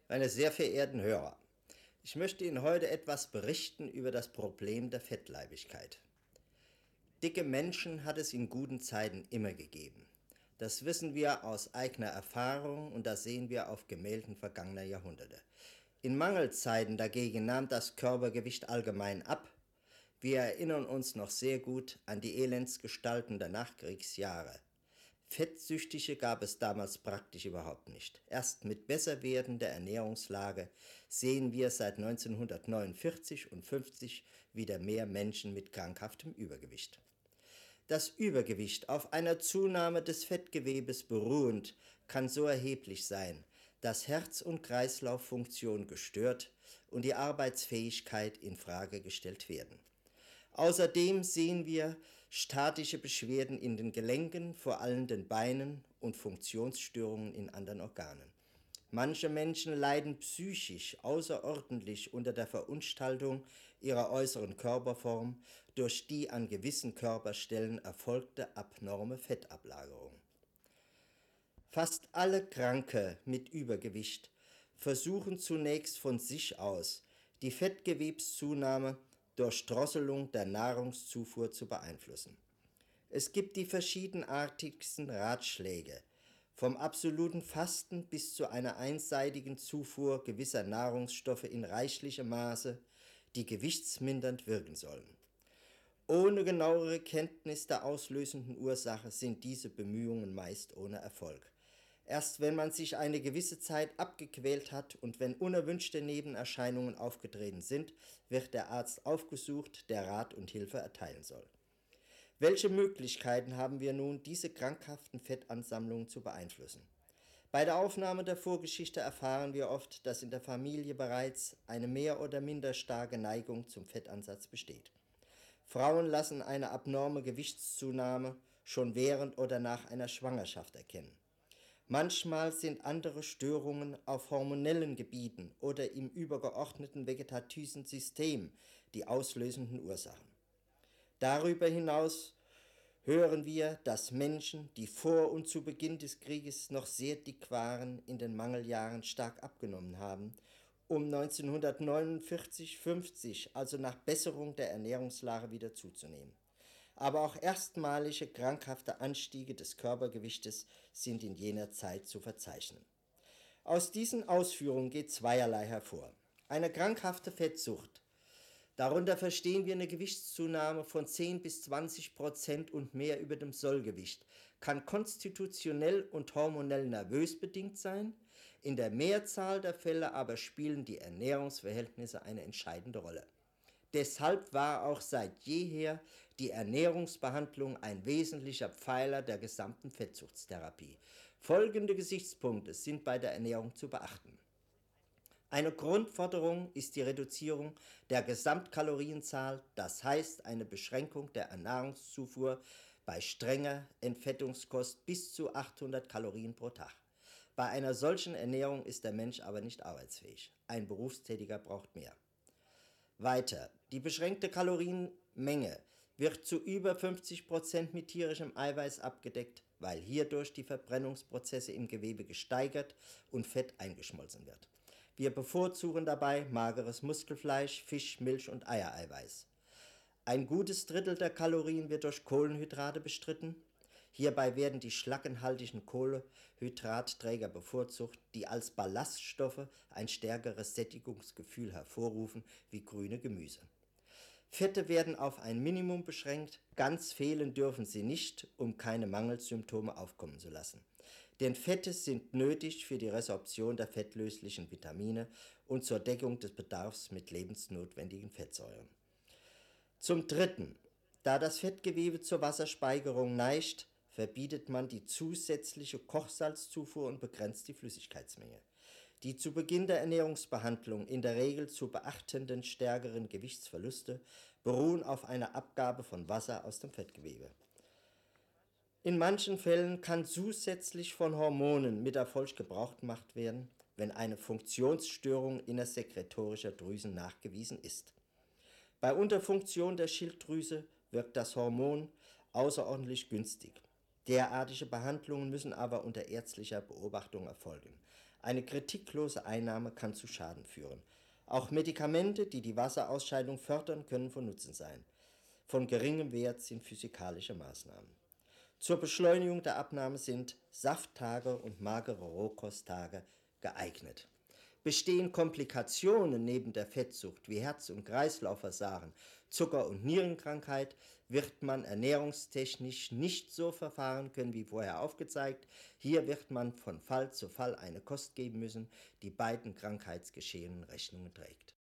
Meine sehr verehrten Hörer, ich möchte Ihnen heute etwas berichten über das Problem der Fettleibigkeit. Dicke Menschen hat es in guten Zeiten immer gegeben. Das wissen wir aus eigener Erfahrung und das sehen wir auf Gemälden vergangener Jahrhunderte. In Mangelzeiten dagegen nahm das Körpergewicht allgemein ab. Wir erinnern uns noch sehr gut an die Elendsgestalten der Nachkriegsjahre. Fettsüchtige gab es damals praktisch überhaupt nicht. Erst mit Besserwerden der Ernährungslage sehen wir seit 1949 und 50 wieder mehr Menschen mit krankhaftem Übergewicht. Das Übergewicht, auf einer Zunahme des Fettgewebes beruhend, kann so erheblich sein, dass Herz- und Kreislauffunktion gestört und die Arbeitsfähigkeit in Frage gestellt werden. Außerdem sehen wir statische Beschwerden in den Gelenken, vor allem den Beinen, und Funktionsstörungen in anderen Organen. Manche Menschen leiden psychisch außerordentlich unter der Verunstaltung ihrer äußeren Körperform durch die an gewissen Körperstellen erfolgte abnorme Fettablagerung. Fast alle Kranke mit Übergewicht versuchen zunächst von sich aus, die Fettgewebszunahme durch Drosselung der Nahrungszufuhr zu beeinflussen. Es gibt die verschiedenartigsten Ratschläge, vom absoluten Fasten bis zu einer einseitigen Zufuhr gewisser Nahrungsstoffe in reichlichem Maße, die gewichtsmindernd wirken sollen. Ohne genauere Kenntnis der auslösenden Ursache sind diese Bemühungen meist ohne Erfolg. Erst wenn man sich eine gewisse Zeit abgequält hat und wenn unerwünschte Nebenerscheinungen aufgetreten sind, wird der Arzt aufgesucht, der Rat und Hilfe erteilen soll. Welche Möglichkeiten haben wir nun, diese krankhaften Fettansammlungen zu beeinflussen? Bei der Aufnahme der Vorgeschichte erfahren wir oft, dass in der Familie bereits eine mehr oder minder starke Neigung zum Fettansatz besteht. Frauen lassen eine abnorme Gewichtszunahme schon während oder nach einer Schwangerschaft erkennen. Manchmal sind andere Störungen auf hormonellen Gebieten oder im übergeordneten vegetativen System die auslösenden Ursachen. Darüber hinaus hören wir, dass Menschen, die vor und zu Beginn des Krieges noch sehr dick waren, in den Mangeljahren stark abgenommen haben, um 1949-50, also nach Besserung der Ernährungslage, wieder zuzunehmen. Aber auch erstmalige krankhafte Anstiege des Körpergewichtes sind in jener Zeit zu verzeichnen. Aus diesen Ausführungen geht zweierlei hervor. Eine krankhafte Fettsucht, darunter verstehen wir eine Gewichtszunahme von 10-20% und mehr über dem Sollgewicht, kann konstitutionell und hormonell nervös bedingt sein, in der Mehrzahl der Fälle aber spielen die Ernährungsverhältnisse eine entscheidende Rolle. Deshalb war auch seit jeher die Ernährungsbehandlung ein wesentlicher Pfeiler der gesamten Fettsuchtstherapie. Folgende Gesichtspunkte sind bei der Ernährung zu beachten. Eine Grundforderung ist die Reduzierung der Gesamtkalorienzahl, das heißt eine Beschränkung der Nahrungszufuhr bei strenger Entfettungskost bis zu 800 Kalorien pro Tag. Bei einer solchen Ernährung ist der Mensch aber nicht arbeitsfähig. Ein Berufstätiger braucht mehr. Weiter, die beschränkte Kalorienmenge wird zu über 50% mit tierischem Eiweiß abgedeckt, weil hierdurch die Verbrennungsprozesse im Gewebe gesteigert und Fett eingeschmolzen wird. Wir bevorzugen dabei mageres Muskelfleisch, Fisch, Milch und Eiereiweiß. Ein gutes Drittel der Kalorien wird durch Kohlenhydrate bestritten. Hierbei werden die schlackenhaltigen Kohlenhydratträger bevorzugt, die als Ballaststoffe ein stärkeres Sättigungsgefühl hervorrufen wie grüne Gemüse. Fette werden auf ein Minimum beschränkt, ganz fehlen dürfen sie nicht, um keine Mangelsymptome aufkommen zu lassen. Denn Fette sind nötig für die Resorption der fettlöslichen Vitamine und zur Deckung des Bedarfs mit lebensnotwendigen Fettsäuren. Zum Dritten, da das Fettgewebe zur Wasserspeicherung neigt, verbietet man die zusätzliche Kochsalzzufuhr und begrenzt die Flüssigkeitsmenge. Die zu Beginn der Ernährungsbehandlung in der Regel zu beachtenden stärkeren Gewichtsverluste beruhen auf einer Abgabe von Wasser aus dem Fettgewebe. In manchen Fällen kann zusätzlich von Hormonen mit Erfolg Gebrauch gemacht werden, wenn eine Funktionsstörung innersekretorischer Drüsen nachgewiesen ist. Bei Unterfunktion der Schilddrüse wirkt das Hormon außerordentlich günstig. Derartige Behandlungen müssen aber unter ärztlicher Beobachtung erfolgen. Eine kritiklose Einnahme kann zu Schaden führen. Auch Medikamente, die die Wasserausscheidung fördern, können von Nutzen sein. Von geringem Wert sind physikalische Maßnahmen. Zur Beschleunigung der Abnahme sind Safttage und magere Rohkosttage geeignet. Bestehen Komplikationen neben der Fettsucht wie Herz- und Kreislaufversagen, Zucker- und Nierenkrankheit, wird man ernährungstechnisch nicht so verfahren können wie vorher aufgezeigt. Hier wird man von Fall zu Fall eine Kost geben müssen, die beiden Krankheitsgeschehenen Rechnung trägt.